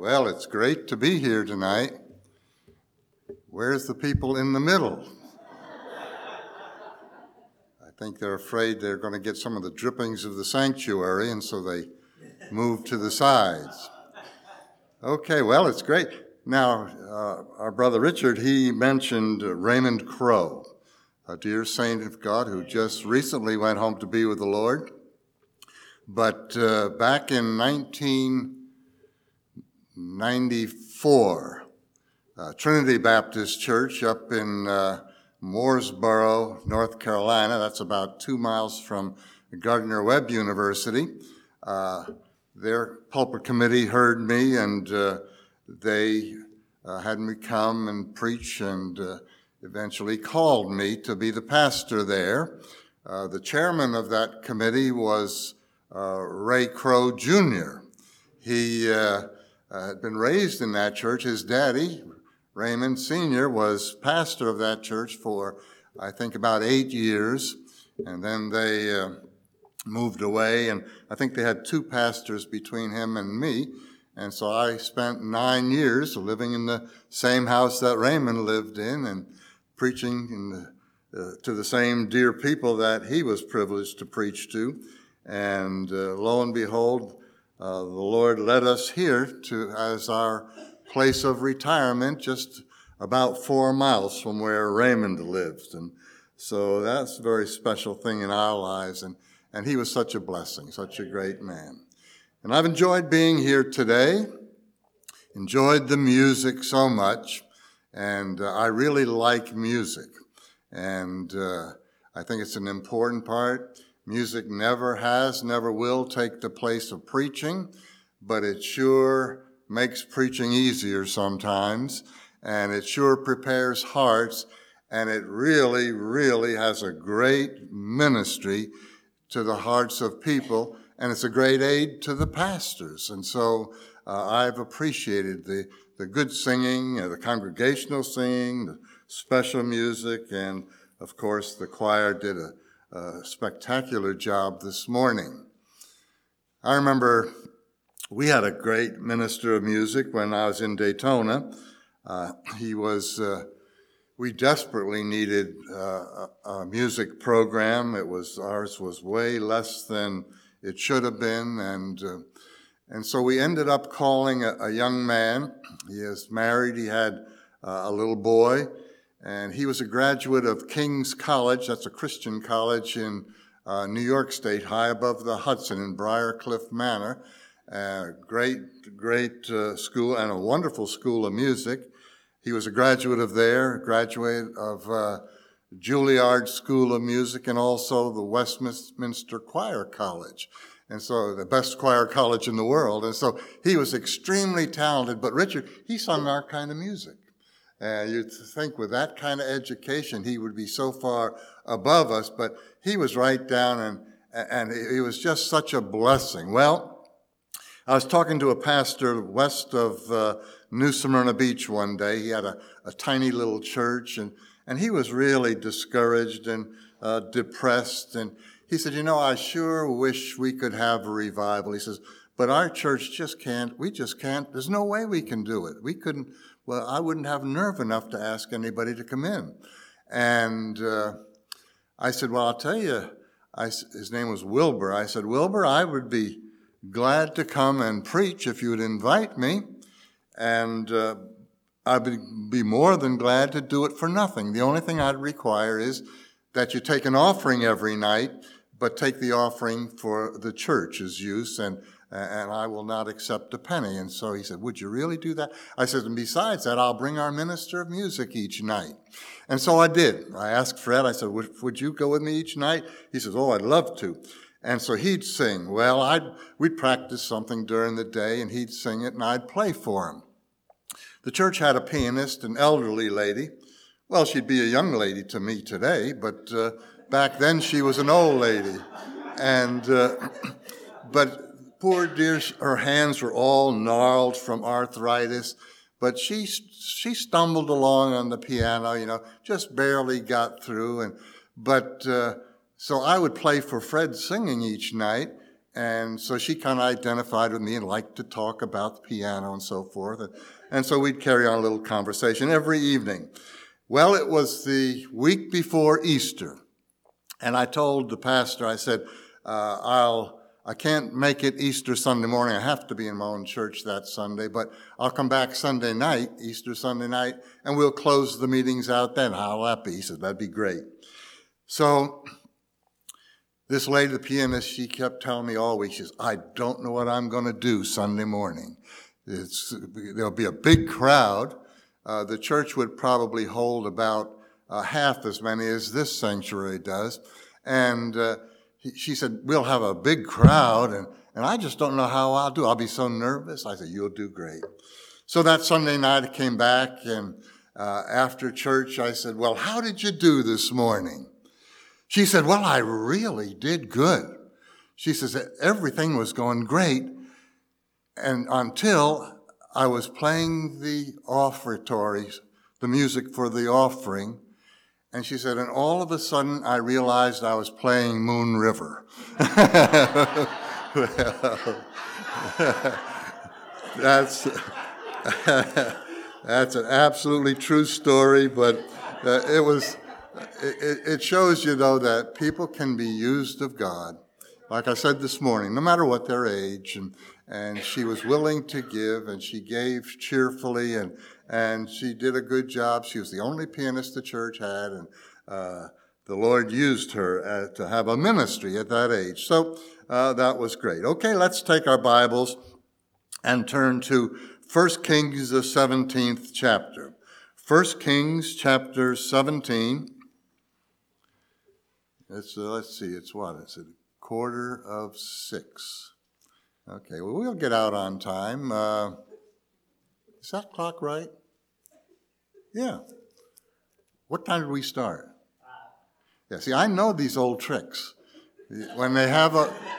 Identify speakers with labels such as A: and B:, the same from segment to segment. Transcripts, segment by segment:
A: Well, it's great to be here tonight. Where's the people in the middle? I think they're afraid they're going to get some of the drippings of the sanctuary, and so they move to the sides. Okay, well, it's great. Now, our brother Richard, he mentioned Raymond Crow, a dear saint of God who just recently went home to be with the Lord. But back in 1994, Trinity Baptist Church up in Mooresboro, North Carolina, that's about 2 miles from Gardner-Webb University, their pulpit committee heard me, and they had me come and preach, and eventually called me to be the pastor there. The chairman of that committee was Ray Crow Jr. He had been raised in that church. His daddy, Raymond Sr., was pastor of that church for, I think, about 8 years, and then they moved away, and I think they had 2 pastors between him and me, and so I spent 9 years living in the same house that Raymond lived in and preaching to the same dear people that he was privileged to preach to, and lo and behold, the Lord led us here as our place of retirement, just about 4 miles from where Raymond lived. And so that's a very special thing in our lives. And he was such a blessing, such a great man. And I've enjoyed being here today, enjoyed the music so much. And I really like music. And I think it's an important part. Music never has, never will take the place of preaching, but it sure makes preaching easier sometimes, and it sure prepares hearts, and it really, really has a great ministry to the hearts of people, and it's a great aid to the pastors. And so I've appreciated the good singing, the congregational singing, the special music, and of course the choir did a spectacular job this morning. I remember we had a great minister of music when I was in Daytona. We desperately needed a music program. Ours was way less than it should have been, and so we ended up calling a young man. He is married. He had a little boy, and he was a graduate of King's College. That's a Christian college in New York State, high above the Hudson in Briarcliff Manor. Great school, and a wonderful school of music. He was a graduate of there, graduate of Juilliard School of Music, and also the Westminster Choir College. And so the best choir college in the world. And so he was extremely talented. But Richard, he sung our kind of music. You'd think with that kind of education, he would be so far above us, but he was right down, and he was just such a blessing. Well, I was talking to a pastor west of New Smyrna Beach one day. He had a tiny little church, and he was really discouraged and depressed. And he said, I sure wish we could have a revival. He says, but our church we just can't, there's no way we can do it. We couldn't, well, I wouldn't have nerve enough to ask anybody to come in. And I said, well, I'll tell you, his name was Wilbur. I said, Wilbur, I would be glad to come and preach if you would invite me, and I'd be more than glad to do it for nothing. The only thing I'd require is that you take an offering every night, but take the offering for the church's use, and I will not accept a penny. And so he said, would you really do that? I said, and besides that, I'll bring our minister of music each night. And so I did. I asked Fred, I said, would you go with me each night? He says, oh, I'd love to. And so he'd sing. Well, we'd practice something during the day, and he'd sing it, and I'd play for him. The church had a pianist, an elderly lady. Well, she'd be a young lady to me today, but back then she was an old lady. And but poor dear, her hands were all gnarled from arthritis, but she stumbled along on the piano, just barely got through. So I would play for Fred singing each night, And so she kind of identified with me and liked to talk about the piano and so forth. And so we'd carry on a little conversation every evening. Well, it was the week before Easter. And I told the pastor, I said, I can't make it Easter Sunday morning. I have to be in my own church that Sunday, but I'll come back Sunday night, Easter Sunday night, and we'll close the meetings out then. How'll that be? He said, that'd be great. So this lady, the pianist, she kept telling me all week, she says, I don't know what I'm going to do Sunday morning. There'll be a big crowd. The church would probably hold about half as many as this sanctuary does. And she said, we'll have a big crowd, and I just don't know how I'll do. I'll be so nervous. I said, you'll do great. So that Sunday night I came back, and after church I said, well, how did you do this morning? She said, well, I really did good. She says, everything was going great, and until I was playing the offertories, the music for the offering, and she said, and all of a sudden I realized I was playing Moon River. Well, that's an absolutely true story, but it shows you, though, that people can be used of God. Like I said this morning, no matter what their age, and she was willing to give, and she gave cheerfully, and she did a good job. She was the only pianist the church had, and the Lord used her to have a ministry at that age. So that was great. Okay, let's take our Bibles and turn to 1 Kings, the 17th chapter. 1 Kings, chapter 17. Let's see, it's what? It's 5:45. Okay, well, we'll get out on time. Is that clock right? Yeah. What time did we start? Yeah, see, I know these old tricks. When they have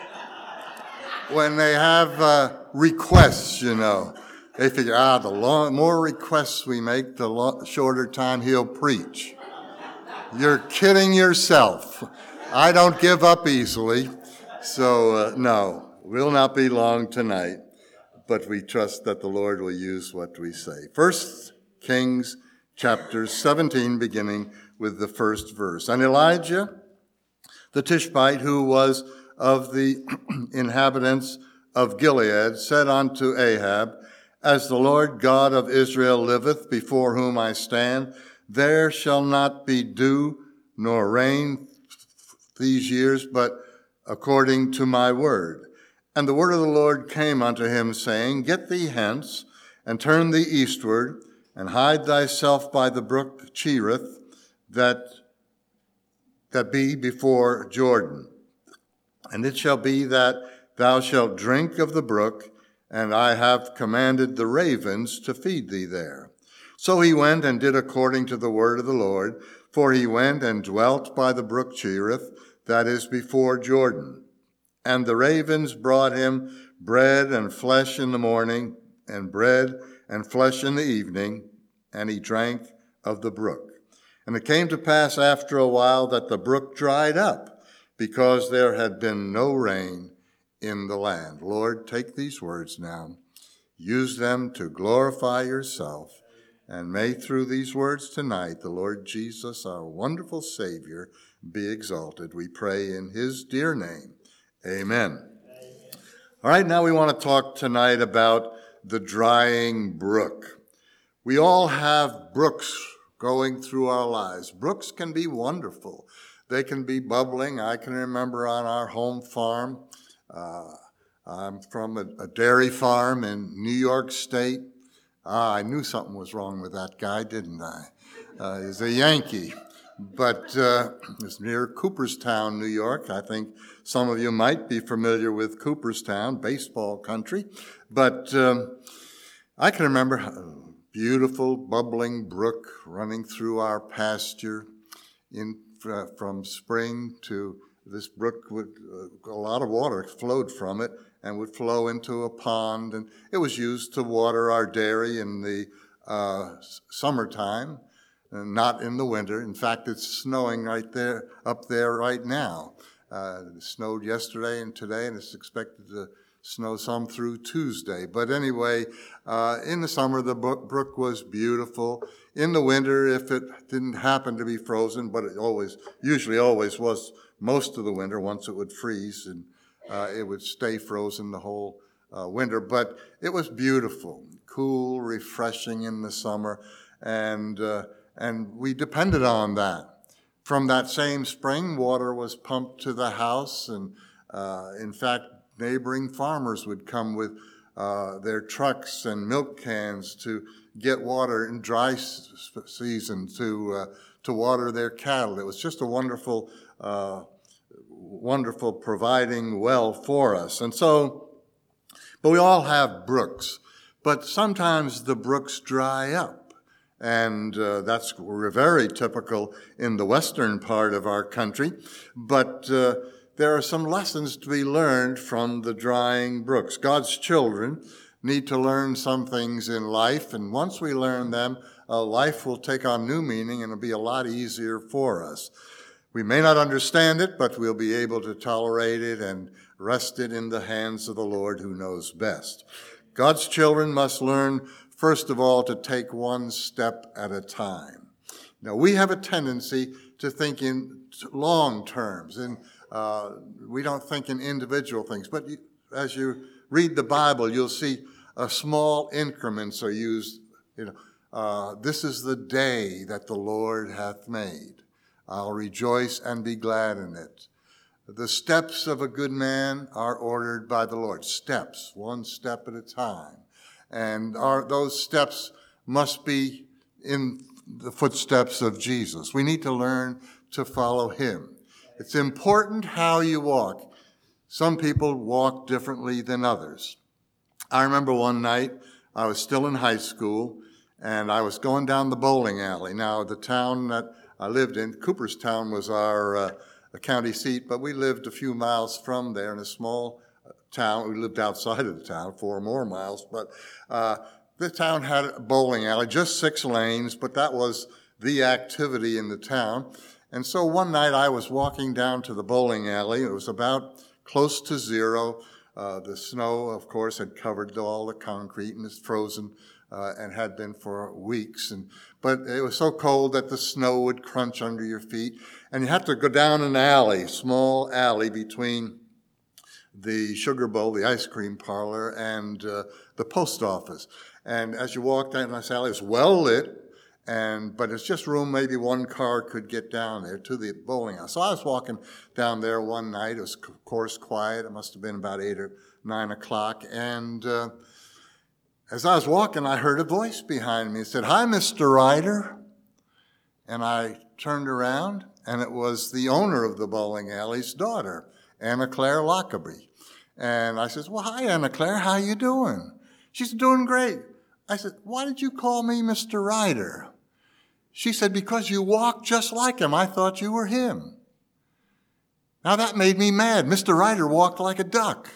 A: requests, they figure, the more requests we make, the shorter time he'll preach. You're kidding yourself. I don't give up easily. So, no, we'll not be long tonight, but we trust that the Lord will use what we say. 1 Kings chapter 17, beginning with the first verse. And Elijah, the Tishbite, who was of the inhabitants of Gilead, said unto Ahab, as the Lord God of Israel liveth, before whom I stand, there shall not be dew nor rain these years, but according to my word. And the word of the Lord came unto him, saying, get thee hence, and turn thee eastward, and hide thyself by the brook Cherith, that be before Jordan. And it shall be that thou shalt drink of the brook, and I have commanded the ravens to feed thee there. So he went and did according to the word of the Lord, for he went and dwelt by the brook Cherith, that is before Jordan. And the ravens brought him bread and flesh in the morning, and bread and flesh in the evening, and he drank of the brook. And it came to pass after a while that the brook dried up, because there had been no rain in the land. Lord, take these words now. Use them to glorify yourself. And may through these words tonight, the Lord Jesus, our wonderful Savior, be exalted. We pray in his dear name. Amen. All right, now we want to talk tonight about the drying brook. We all have brooks going through our lives. Brooks can be wonderful. They can be bubbling. I can remember on our home farm, I'm from a dairy farm in New York State. I knew something was wrong with that guy, didn't I? He's a Yankee, but it's near Cooperstown, New York. I think some of you might be familiar with Cooperstown, baseball country. But I can remember a beautiful, bubbling brook running through our pasture from spring to this brook. A lot of water flowed from it and would flow into a pond, and it was used to water our dairy in the summertime, and not in the winter. In fact, it's snowing up there right now. It snowed yesterday and today, and it's expected to snow some through Tuesday. But anyway, in the summer, the brook was beautiful. In the winter, if it didn't happen to be frozen, but it usually always was most of the winter, once it would freeze, and it would stay frozen the whole winter. But it was beautiful, cool, refreshing in the summer, and we depended on that. From that same spring, water was pumped to the house, and in fact, neighboring farmers would come with their trucks and milk cans to get water in dry season to water their cattle. It was just a wonderful providing well for us. And so, but we all have brooks, but sometimes the brooks dry up. And that's very typical in the western part of our country. But there are some lessons to be learned from the drying brooks. God's children need to learn some things in life, and once we learn them, life will take on new meaning and it'll be a lot easier for us. We may not understand it, but we'll be able to tolerate it and rest it in the hands of the Lord who knows best. God's children must learn, first of all, to take one step at a time. Now, we have a tendency to think in long terms, and we don't think in individual things. But as you read the Bible, you'll see small increments are used. This is the day that the Lord hath made. I'll rejoice and be glad in it. The steps of a good man are ordered by the Lord. Steps, one step at a time. And those steps must be in the footsteps of Jesus. We need to learn to follow him. It's important how you walk. Some people walk differently than others. I remember one night, I was still in high school, and I was going down the bowling alley. Now, the town that I lived in, Cooperstown, was our county seat, but we lived a few miles from there in a small town. We lived outside of the town, 4 more miles, but the town had a bowling alley, just 6 lanes, but that was the activity in the town. And so one night I was walking down to the bowling alley. It was about close to zero. The snow, of course, had covered all the concrete and it's frozen and had been for weeks. But it was so cold that the snow would crunch under your feet. And you had to go down an alley, small alley between the Sugar Bowl, the ice cream parlor, and the post office. And as you walked down this alley, it was well lit, but it's just room, maybe one car could get down there to the bowling alley. So I was walking down there one night. It was, of course, quiet. It must have been about 8 or 9 o'clock. And as I was walking, I heard a voice behind me. It said, "Hi, Mr. Ryder." And I turned around, and it was the owner of the bowling alley's daughter, Anna Claire Lockerbie. And I said, "Well, hi, Anna Claire, how you doing?" She said, "Doing great." I said, "Why did you call me Mr. Ryder?" She said, "Because you walk just like him. I thought you were him." Now that made me mad. Mr. Ryder walked like a duck.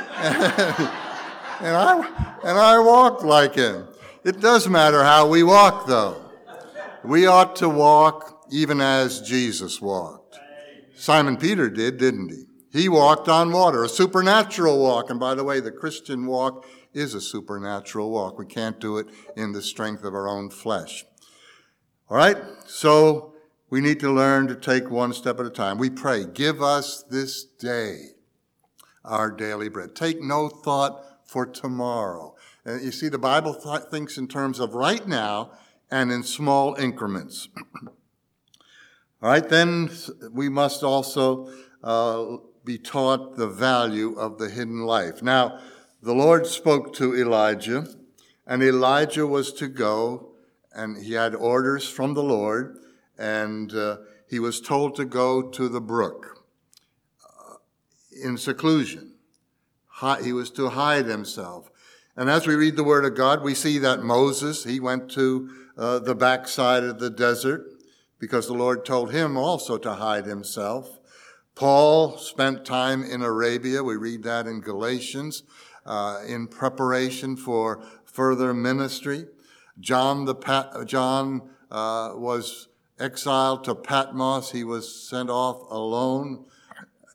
A: and I walked like him. It does matter how we walk, though. We ought to walk even as Jesus walked. Simon Peter did, didn't he? He walked on water, a supernatural walk. And by the way, the Christian walk is a supernatural walk. We can't do it in the strength of our own flesh. All right? So we need to learn to take one step at a time. We pray, "Give us this day our daily bread." Take no thought for tomorrow. And you see, the Bible thinks in terms of right now and in small increments. All right, then we must also be taught the value of the hidden life. Now, the Lord spoke to Elijah, and Elijah was to go, and he had orders from the Lord, and he was told to go to the brook in seclusion. He was to hide himself. And as we read the Word of God, we see that Moses, he went to the backside of the desert because the Lord told him also to hide himself. Paul spent time in Arabia. We read that in Galatians in preparation for further ministry. John was exiled to Patmos. He was sent off alone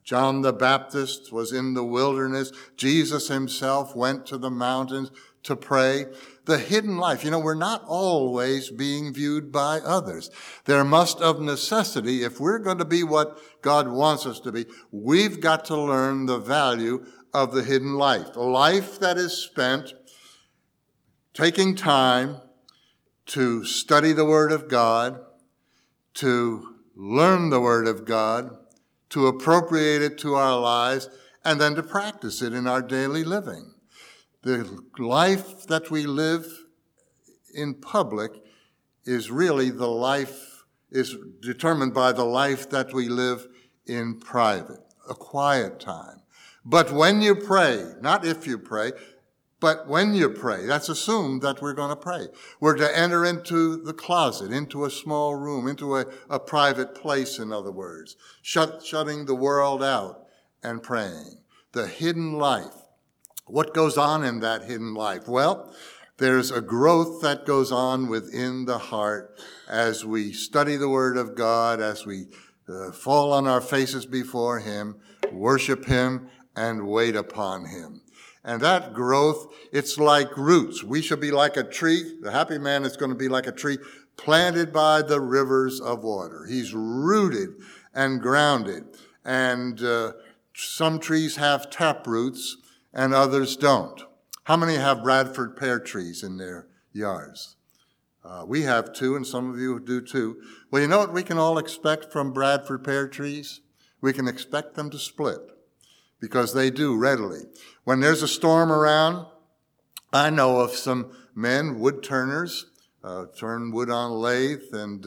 A: John the Baptist was in the wilderness. Jesus himself went to the mountains to pray. The hidden life. We're not always being viewed by others. There must of necessity, if we're going to be what God wants us to be, we've got to learn the value of the hidden life. A life that is spent taking time to study the Word of God, to learn the Word of God, to appropriate it to our lives, and then to practice it in our daily living. The life that we live in public is determined by the life that we live in private, a quiet time. But when you pray, not if you pray, but when you pray, that's assumed that we're going to pray. We're to enter into the closet, into a small room, into a private place, in other words, shutting the world out and praying. The hidden life. What goes on in that hidden life? Well, there's a growth that goes on within the heart as we study the Word of God, as we fall on our faces before Him, worship Him, and wait upon Him. And that growth, it's like roots. We should be like a tree. The happy man is going to be like a tree planted by the rivers of water. He's rooted and grounded. And some trees have tap roots and others don't. How many have Bradford pear trees in their yards? We have 2, and some of you do too. Well, you know what we can all expect from Bradford pear trees? We can expect them to split, because they do readily. When there's a storm around, I know of some men, wood turners, turn wood on lathe, and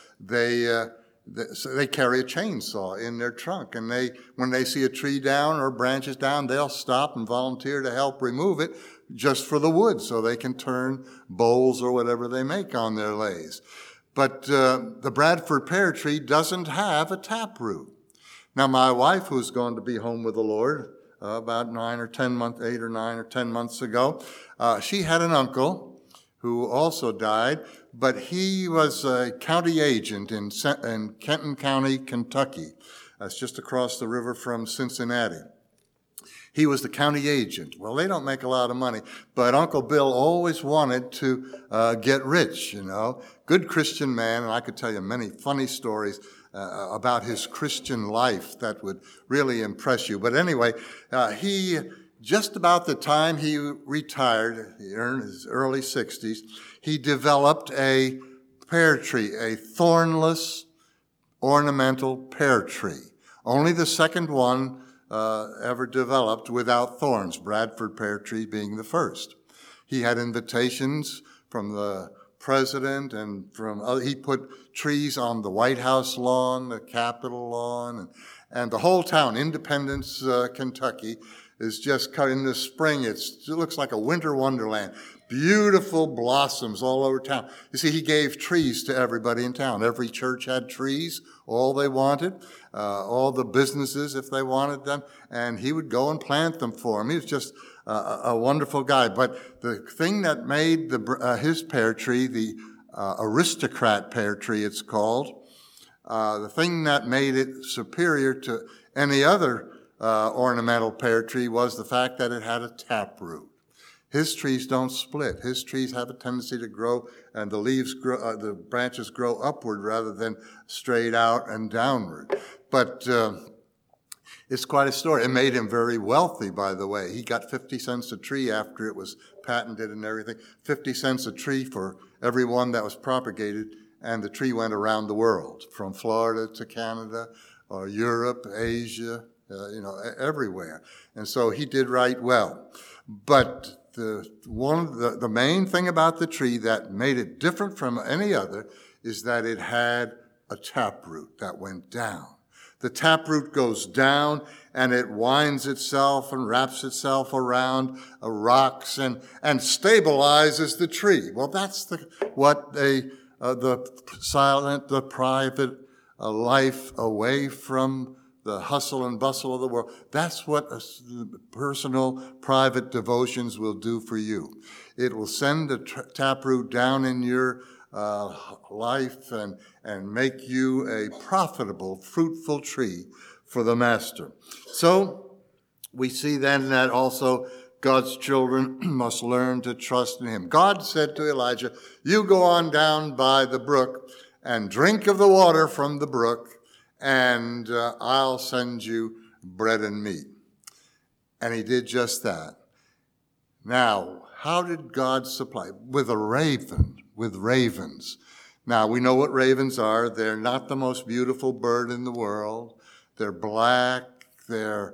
A: so they carry a chainsaw in their trunk, and when they see a tree down or branches down, they'll stop and volunteer to help remove it just for the wood, so they can turn bowls or whatever they make on their lathes. But the Bradford pear tree doesn't have a taproot. Now, my wife, who's going to be home with the Lord about 8 or 9 or 10 months ago, she had an uncle who also died, but he was a county agent in Kenton County, Kentucky. That's just across the river from Cincinnati. He was the county agent. Well, they don't make a lot of money, but Uncle Bill always wanted to get rich, Good Christian man, and I could tell you many funny stories about his Christian life that would really impress you. But anyway, just about the time he retired, in his early 60s, he developed a pear tree, a thornless ornamental pear tree. Only the second one ever developed without thorns, Bradford pear tree being the first. He had invitations from the president and he put trees on the White House lawn, the Capitol lawn, and the whole town, Independence, Kentucky, is just cut in the spring. It looks like a winter wonderland. Beautiful blossoms all over town. You see, he gave trees to everybody in town. Every church had trees, all they wanted, all the businesses if they wanted them, and he would go and plant them for them. He was just a wonderful guy. But the thing that made his pear tree, the aristocrat pear tree it's called, the thing that made it superior to any other ornamental pear tree was the fact that it had a taproot. His trees don't split. His trees have a tendency to grow, and the branches grow upward rather than straight out and downward. But it's quite a story. It made him very wealthy, by the way. He got 50 cents a tree after it was patented and everything. 50 cents a tree for every one that was propagated, and the tree went around the world, from Florida to Canada, or Europe, Asia, everywhere. And so he did right well. But the main thing about the tree that made it different from any other is that it had a taproot that went down. The taproot goes down and it winds itself and wraps itself around rocks and stabilizes the tree. Well, that's what the silent, the private life away from the hustle and bustle of the world. That's what personal, private devotions will do for you. It will send a taproot down in your life and make you a profitable, fruitful tree for the master. So we see then that also God's children must learn to trust in him. God said to Elijah, you go on down by the brook and drink of the water from the brook, and I'll send you bread and meat. And he did just that. Now, how did God supply? With ravens. Now, we know what ravens are. They're not the most beautiful bird in the world. They're black. They're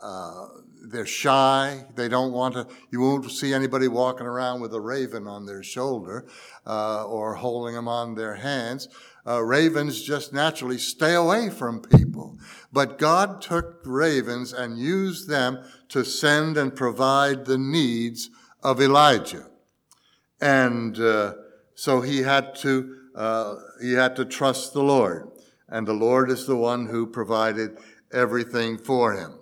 A: shy. They don't want to, you won't see anybody walking around with a raven on their shoulder or holding them on their hands. Ravens just naturally stay away from people. But God took ravens and used them to send and provide the needs of Elijah. And so he had to trust the Lord. And the Lord is the one who provided everything for him.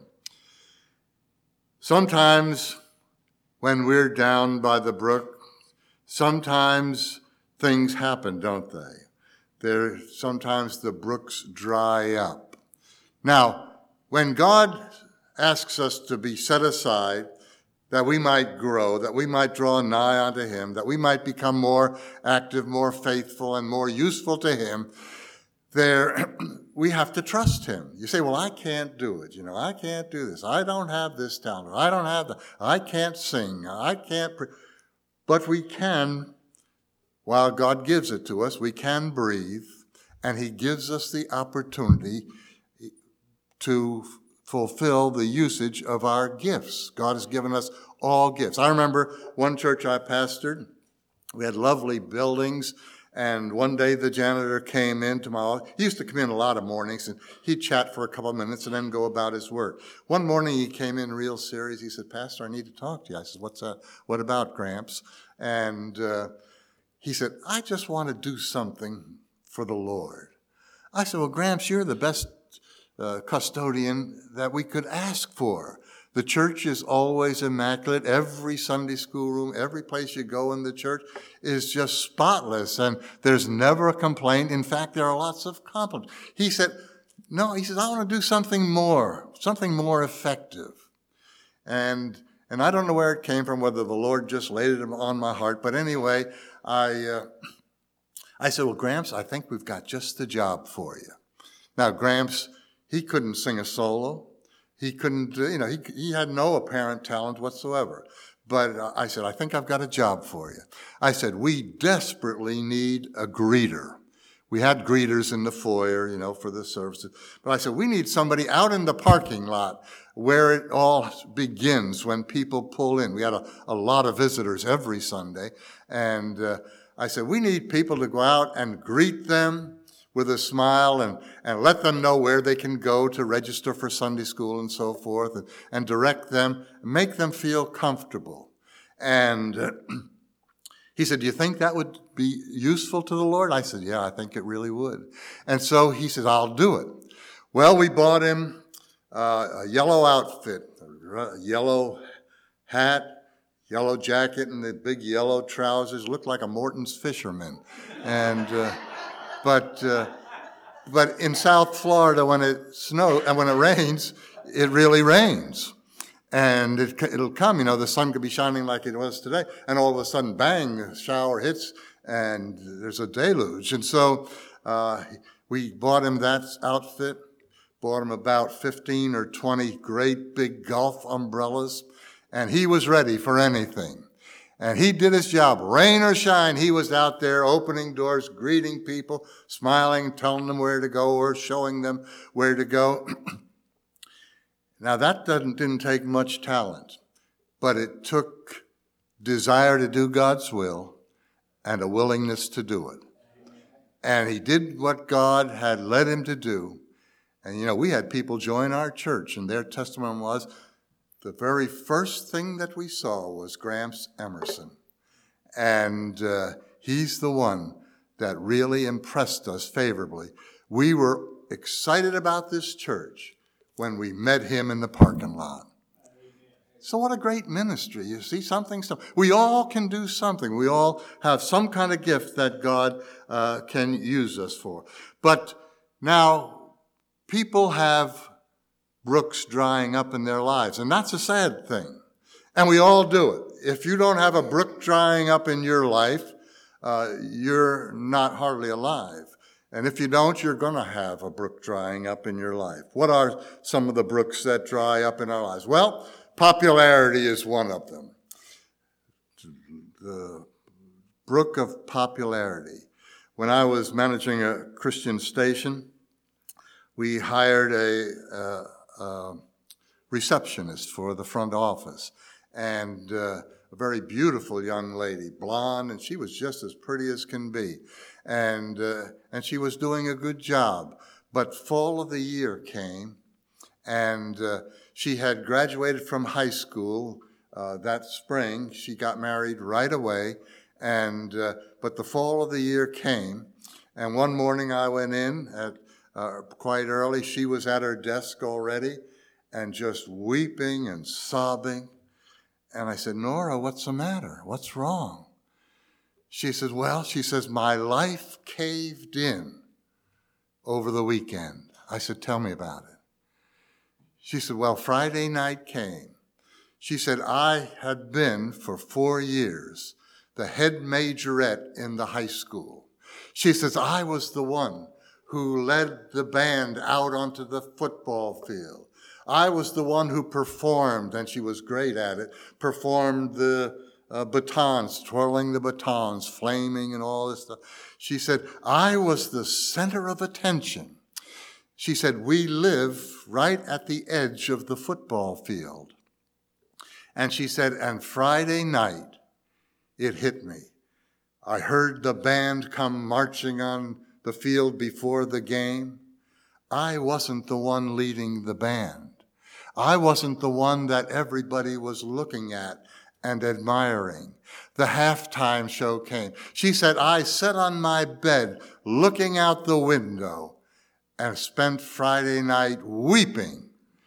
A: Sometimes when we're down by the brook, sometimes things happen, don't they? Sometimes the brooks dry up. Now, when God asks us to be set aside, that we might grow, that we might draw nigh unto him, that we might become more active, more faithful, and more useful to him, we have to trust him. You say, well, I can't do it. I can't do this. I don't have this talent. I don't have that. I can't sing. I can't. But we can, while God gives it to us, we can breathe, and he gives us the opportunity to fulfill the usage of our gifts. God has given us all gifts. I remember one church I pastored. We had lovely buildings. And one day the janitor came into my office. He used to come in a lot of mornings, and he'd chat for a couple of minutes and then go about his work. One morning he came in real serious. He said, Pastor, I need to talk to you. I said, what's that? What about, Gramps? And he said, I just want to do something for the Lord. I said, well, Gramps, you're the best custodian that we could ask for. The church is always immaculate. Every Sunday school room, every place you go in the church is just spotless, and there's never a complaint. In fact, there are lots of compliments. He said, no, he says, I want to do something more effective. And I don't know where it came from, whether the Lord just laid it on my heart, but anyway, I said, well, Gramps, I think we've got just the job for you. Now, Gramps, he couldn't sing a solo. He couldn't, he had no apparent talent whatsoever. But I said, I think I've got a job for you. I said, we desperately need a greeter. We had greeters in the foyer, for the services. But I said, we need somebody out in the parking lot where it all begins when people pull in. We had a lot of visitors every Sunday. And I said, we need people to go out and greet them with a smile and let them know where they can go to register for Sunday school and so forth, and direct them, make them feel comfortable. And he said, do you think that would be useful to the Lord? I said, yeah, I think it really would. And so he said, I'll do it. Well, we bought him a yellow outfit, a yellow hat, yellow jacket, and the big yellow trousers. Looked like a Morton's fisherman. And But in South Florida, when it snows and when it rains, it really rains. And it'll come, the sun could be shining like it was today, and all of a sudden, bang, the shower hits, and there's a deluge. And so we bought him that outfit, bought him about 15 or 20 great big golf umbrellas, and he was ready for anything. And he did his job. Rain or shine, he was out there opening doors, greeting people, smiling, telling them where to go or showing them where to go. Now, that didn't take much talent, but it took desire to do God's will and a willingness to do it. And he did what God had led him to do. And, we had people join our church, and their testimony was, the very first thing that we saw was Gramps Emerson. And he's the one that really impressed us favorably. We were excited about this church when we met him in the parking lot. So what a great ministry. You see, we all can do something. We all have some kind of gift that God can use us for. But now, people have brooks drying up in their lives. And that's a sad thing. And we all do it. If you don't have a brook drying up in your life, you're not hardly alive. And if you don't, you're going to have a brook drying up in your life. What are some of the brooks that dry up in our lives? Well, popularity is one of them. The brook of popularity. When I was managing a Christian station, we hired a receptionist for the front office, and a very beautiful young lady, blonde, and she was just as pretty as can be. And she was doing a good job. But fall of the year came, and she had graduated from high school that spring. She got married right away, but the fall of the year came, and one morning I went in at quite early. She was at her desk already, and just weeping and sobbing. And I said, "Nora, what's the matter? What's wrong?" She says, my life caved in over the weekend. I said, "Tell me about it." She said, well, Friday night came. She said, I had been for 4 years the head majorette in the high school. She says, I was the one who led the band out onto the football field. I was the one who performed, and she was great at it, performed the batons, twirling the batons, flaming and all this stuff. She said, I was the center of attention. She said, we live right at the edge of the football field. And she said, and Friday night, it hit me. I heard the band come marching on the field before the game. I wasn't the one leading the band. I wasn't the one that everybody was looking at and admiring. The halftime show came. She said, I sat on my bed looking out the window and spent Friday night weeping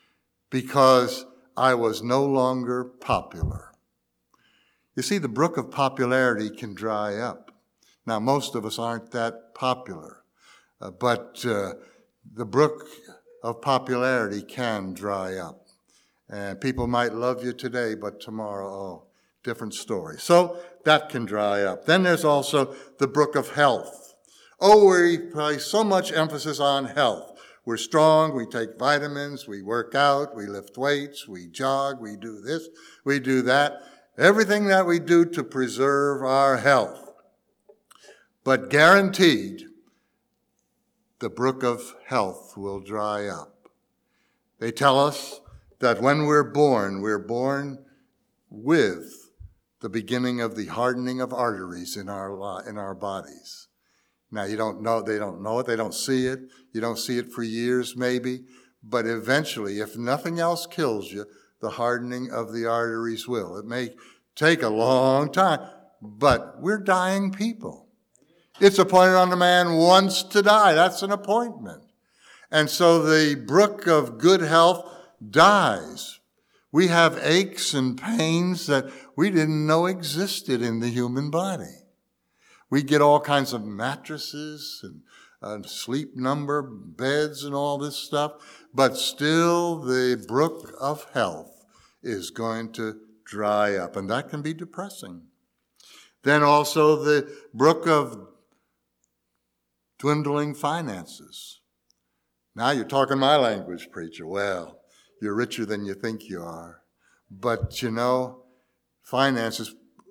A: because I was no longer popular. You see, the brook of popularity can dry up. Now, most of us aren't that popular, but the brook of popularity can dry up. And people might love you today, but tomorrow, different story. So that can dry up. Then there's also the brook of health. We place so much emphasis on health. We're strong, we take vitamins, we work out, we lift weights, we jog, we do this, we do that. Everything that we do to preserve our health. But guaranteed, the brook of health will dry up. They tell us that when we're born with the beginning of the hardening of arteries in our bodies. Now, they don't know it, they don't see it, you don't see it for years maybe, but eventually, if nothing else kills you, the hardening of the arteries will. It may take a long time, but we're dying people. It's appointed on a man once to die. That's an appointment. And so the brook of good health dies. We have aches and pains that we didn't know existed in the human body. We get all kinds of mattresses and sleep number beds and all this stuff, but still the brook of health is going to dry up, and that can be depressing. Then also the brook of dwindling finances. Now you're talking my language, preacher. Well, you're richer than you think you are. But you know, finances,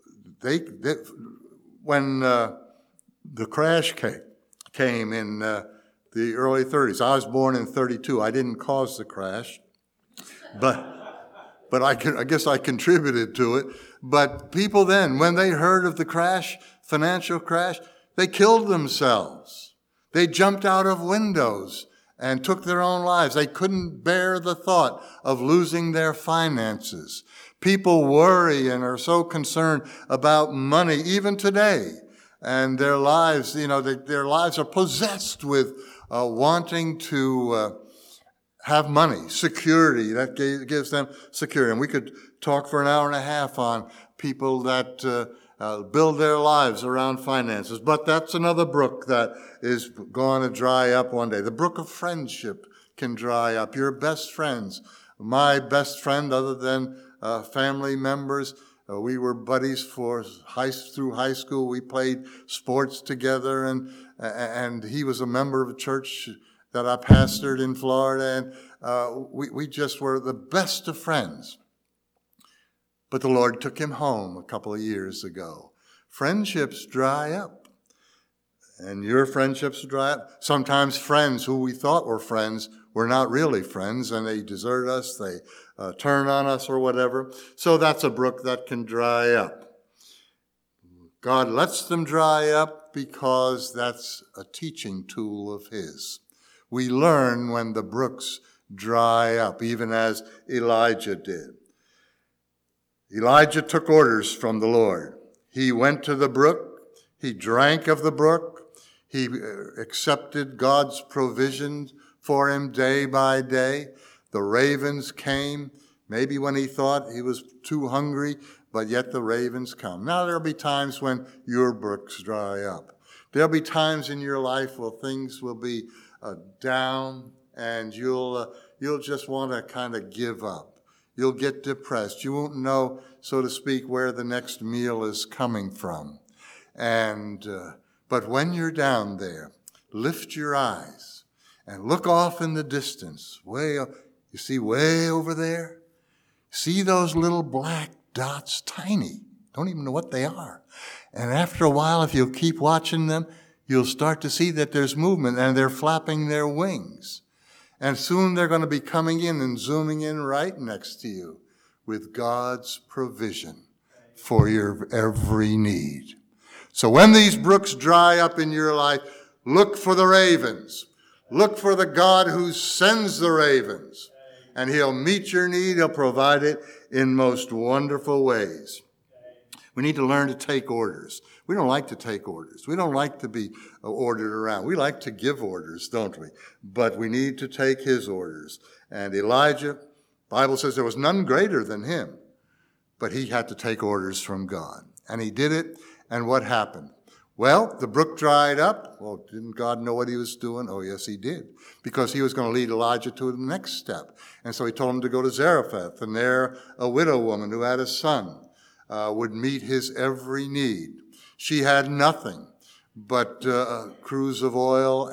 A: when the crash came in the early 30s, I was born in 32. I didn't cause the crash, but I guess I contributed to it. But people then, when they heard of the crash, financial crash, they killed themselves. They jumped out of windows and took their own lives. They couldn't bear the thought of losing their finances. People worry and are so concerned about money, even today. And their lives, their lives are possessed with wanting to have money, security. That gives them security. And we could talk for an hour and a half on people that build their lives around finances. But that's another brook that is going to dry up one day. The brook of friendship can dry up. Your best friends. My best friend, other than family members, we were buddies through high school. We played sports together, and he was a member of a church that I pastored in Florida, and we just were the best of friends. But the Lord took him home a couple of years ago. Friendships dry up, and your friendships dry up. Sometimes friends who we thought were friends were not really friends, and they desert us, they turn on us or whatever. So that's a brook that can dry up. God lets them dry up because that's a teaching tool of his. We learn when the brooks dry up, even as Elijah did. Elijah took orders from the Lord. He went to the brook. He drank of the brook. He accepted God's provision for him day by day. The ravens came, maybe when he thought he was too hungry, but yet the ravens come. Now there'll be times when your brooks dry up. There'll be times in your life where things will be down, and you'll just want to kind of give up. You'll get depressed. You won't know, so to speak, where the next meal is coming from. But when you're down there, lift your eyes and look off in the distance. You see way over there? See those little black dots, tiny. Don't even know what they are. And after a while, if you'll keep watching them, you'll start to see that there's movement, and they're flapping their wings. And soon they're going to be coming in and zooming in right next to you with God's provision for your every need. So when these brooks dry up in your life, look for the ravens. Look for the God who sends the ravens. And he'll meet your need. He'll provide it in most wonderful ways. We need to learn to take orders. We don't like to take orders. We don't like to be ordered around. We like to give orders, don't we? But we need to take his orders. And Elijah, the Bible says there was none greater than him, but he had to take orders from God. And he did it. And what happened? Well, the brook dried up. Well, didn't God know what he was doing? Oh, yes, he did. Because he was going to lead Elijah to the next step. And so he told him to go to Zarephath. And there, a widow woman who had a son would meet his every need. She had nothing but a cruse of oil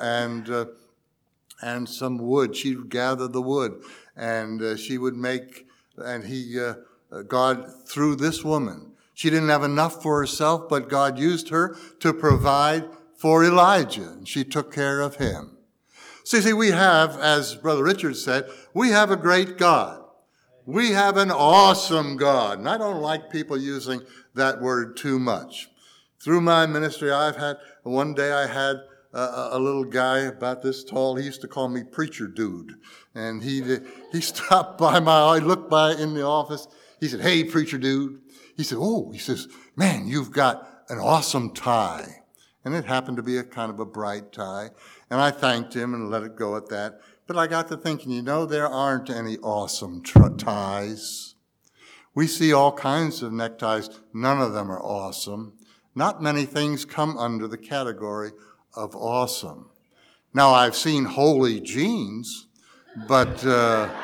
A: and some wood. She would gather the wood, and she would make, and God, through this woman, she didn't have enough for herself, but God used her to provide for Elijah, and she took care of him. So you see, we have, as Brother Richard said, we have a great God. We have an awesome God. And I don't like people using that word too much. Through my ministry, one day I had a little guy about this tall. He used to call me Preacher Dude. And he stopped by I looked by in the office. He said, "Hey, Preacher Dude." He says, "Man, you've got an awesome tie." And it happened to be a kind of a bright tie. And I thanked him and let it go at that. But I got to thinking, there aren't any awesome ties. We see all kinds of neckties. None of them are awesome. Not many things come under the category of awesome. Now, I've seen holy jeans, but I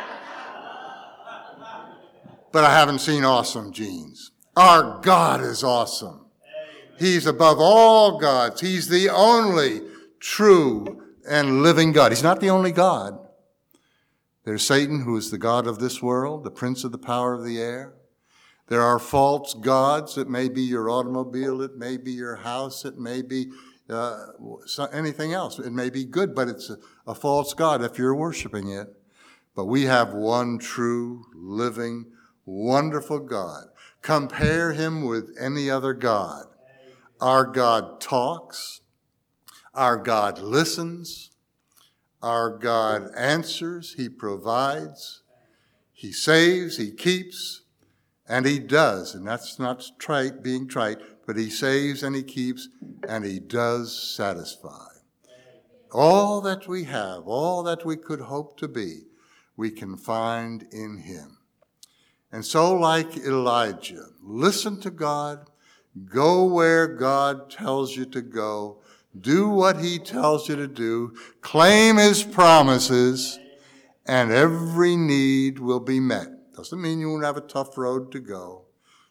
A: haven't seen awesome jeans. Our God is awesome. He's above all gods. He's the only true and living God. He's not the only God. There's Satan, who is the god of this world, the prince of the power of the air. There are false gods. It may be your automobile. It may be your house. It may be anything else. It may be good, but it's a false god if you're worshiping it. But we have one true, living, wonderful God. Compare him with any other god. Our God talks. Our God listens. Our God answers. He provides. He saves. He keeps. And he does. And that's not being trite, but he saves and he keeps and he does satisfy. All that we have, all that we could hope to be, we can find in him. And so, like Elijah, listen to God, Go where God tells you to go. Do what he tells you to do. Claim his promises, and every need will be met. Doesn't mean you won't have a tough road to go,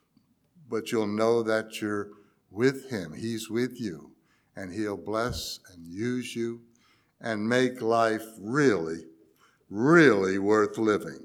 A: but you'll know that you're with him. He's with you, and he'll bless and use you and make life really, really worth living.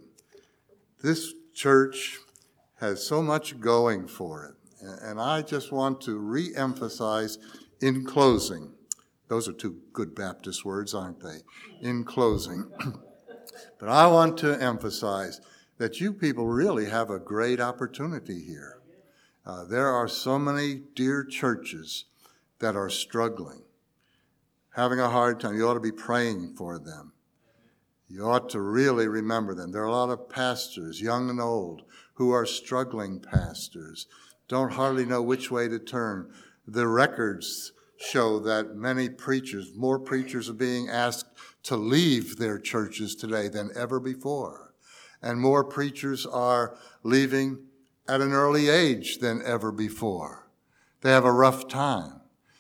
A: This church has so much going for it, and I just want to re-emphasize in closing. Those are two good Baptist words, aren't they? In closing. But I want to emphasize that you people really have a great opportunity here. There are so many dear churches that are struggling, having a hard time. You ought to be praying for them. You ought to really remember them. There are a lot of pastors, young and old, who are struggling pastors, don't hardly know which way to turn. The records show that many preachers, more preachers are being asked to leave their churches today than ever before. And more preachers are leaving at an early age than ever before. They have a rough time.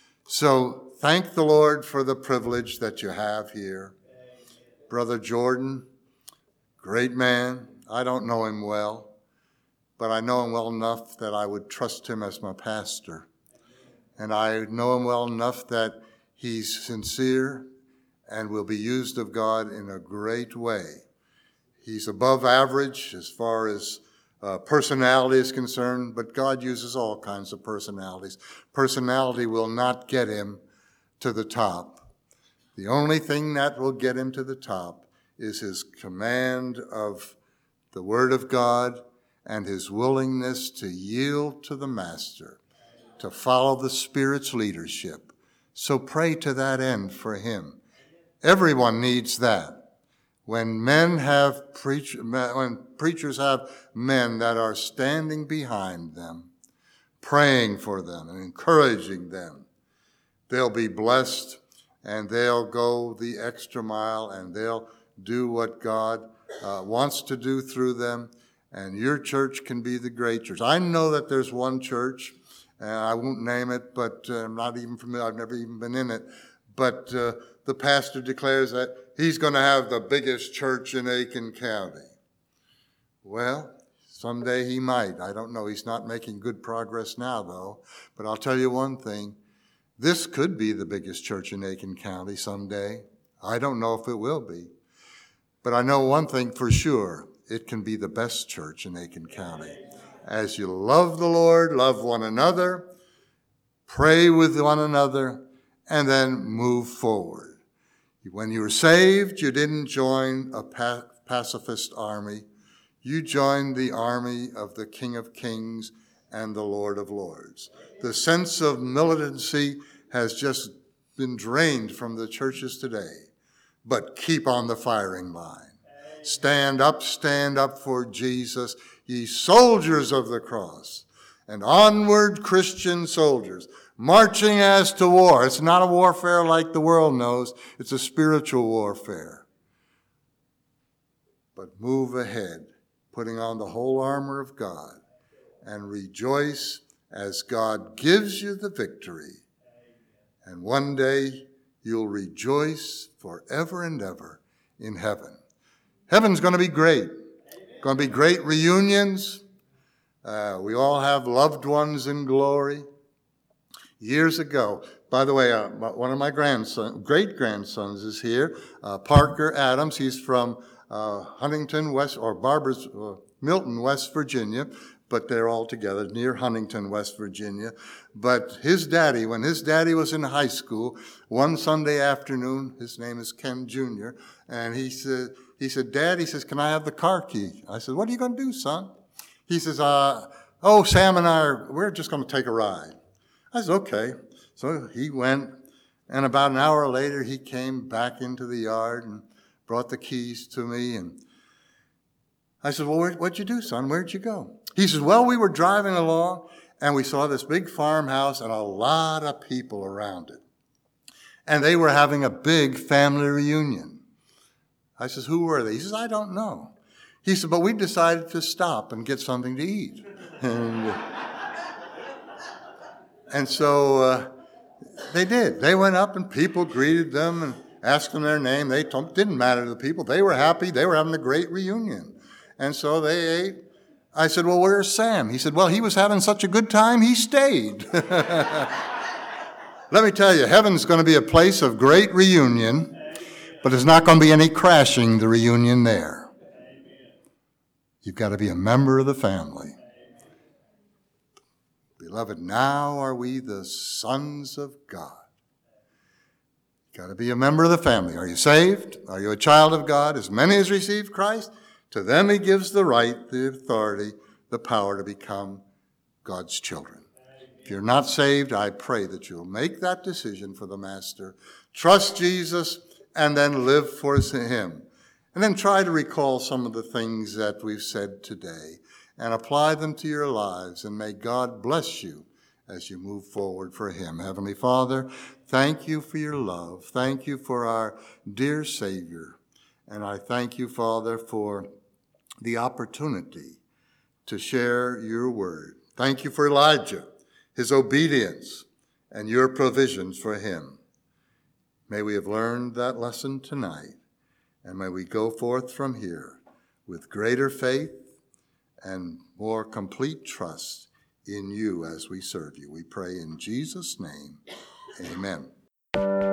A: So thank the Lord for the privilege that you have here. Brother Jordan, great man. I don't know him well, but I know him well enough that I would trust him as my pastor. And I know him well enough that he's sincere and will be used of God in a great way. He's above average as far as personality is concerned, but God uses all kinds of personalities. Personality will not get him to the top. The only thing that will get him to the top is his command of the Word of God and his willingness to yield to the Master, to follow the Spirit's leadership. So pray to that end for him. Everyone needs that. When preachers have men that are standing behind them, praying for them and encouraging them, they'll be blessed and they'll go the extra mile and they'll do what God wants to do through them. And your church can be the great church. I know that there's one church, I won't name it, but I'm not even familiar. I've never even been in it. But the pastor declares that he's going to have the biggest church in Aiken County. Well, someday he might. I don't know. He's not making good progress now, though. But I'll tell you one thing. This could be the biggest church in Aiken County someday. I don't know if it will be. But I know one thing for sure. It can be the best church in Aiken County. As you love the Lord, love one another, pray with one another, and then move forward. When you were saved, you didn't join a pacifist army. You joined the army of the King of Kings and the Lord of Lords. The sense of militancy has just been drained from the churches today. But keep on the firing line. Stand up for Jesus, ye soldiers of the cross, and onward Christian soldiers, marching as to war. It's not a warfare like the world knows. It's a spiritual warfare. But move ahead, putting on the whole armor of God, and rejoice as God gives you the victory. And one day you'll rejoice forever and ever in heaven. Heaven's going to be great. Going to be great reunions. We all have loved ones in glory. Years ago, by the way, one of my great-grandsons is here, Parker Adams. He's from Huntington, Milton, West Virginia, but they're all together near Huntington, West Virginia. But his daddy, when his daddy was in high school, one Sunday afternoon, his name is Ken Jr., and he said, Dad, he says, can I have the car key? I said, what are you going to do, son? He says, Sam and we're just going to take a ride. I said, okay. So he went, and about an hour later, he came back into the yard and brought the keys to me. And I said, well, what'd you do, son? Where'd you go? He says, well, we were driving along, and we saw this big farmhouse and a lot of people around it. And they were having a big family reunion. I says, who were they? He says, I don't know. He said, but we decided to stop and get something to eat. And And so they did. They went up and people greeted them and asked them their name. They didn't matter to the people. They were happy. They were having a great reunion. And so they ate. I said, well, where's Sam? He said, well, he was having such a good time, he stayed. Let me tell you, heaven's going to be a place of great reunion, but there's not going to be any crashing the reunion there. You've got to be a member of the family. Beloved, now are we the sons of God. You've got to be a member of the family. Are you saved? Are you a child of God? As many as receive Christ, to them he gives the right, the authority, the power to become God's children. If you're not saved, I pray that you'll make that decision for the Master. Trust Jesus and then live for him. And then try to recall some of the things that we've said today and apply them to your lives. And may God bless you as you move forward for him. Heavenly Father, thank you for your love. Thank you for our dear Savior. And I thank you, Father, for the opportunity to share your word. Thank you for Elijah, his obedience, and your provisions for him. May we have learned that lesson tonight, and may we go forth from here with greater faith and more complete trust in you as we serve you. We pray in Jesus' name, amen.